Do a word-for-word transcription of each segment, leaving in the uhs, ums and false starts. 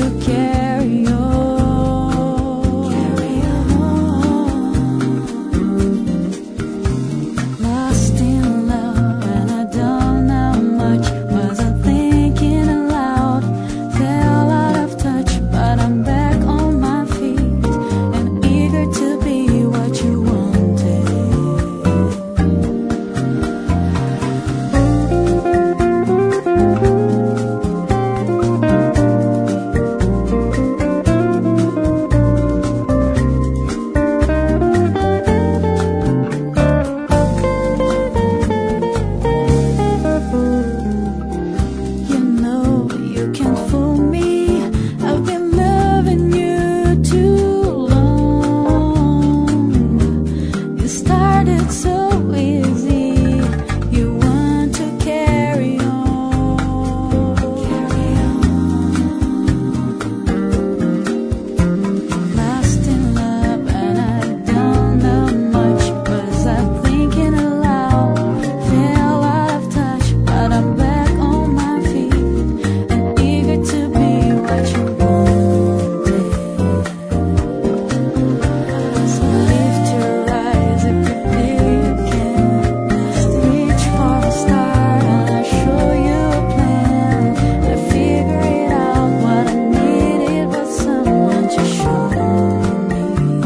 carry on. Carry on. Lost in love and I don't know much. Wasn't thinking aloud. Fell out of touch, but I'm back on my feet and eager to be what you wanted. You know you can't fool me. I've been loving you too long. You started so easy. You want to carry on. Carry on. Lost in love and I don't know much. Was I thinking aloud? Fell out of touch, but I'm back on my feet and eager to be what you wanted. So lift your eyes if you feel you can. Reach for a star and I'll show you a plan. I figure it out. What I needed was someone to show me.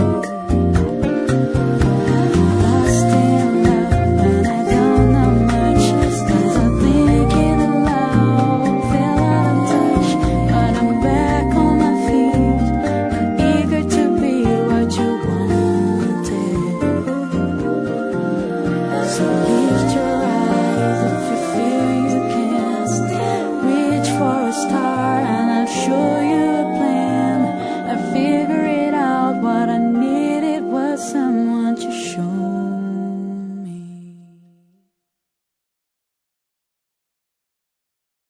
Lost in love and I don't know much. Was I thinking aloud? Fell out of touch, but I'm back on my feet and eager to be what you wanted. So lift your eyes if you feel you can. Reach for a star and I'll show you a plan. I figure it out. What I needed was someone to show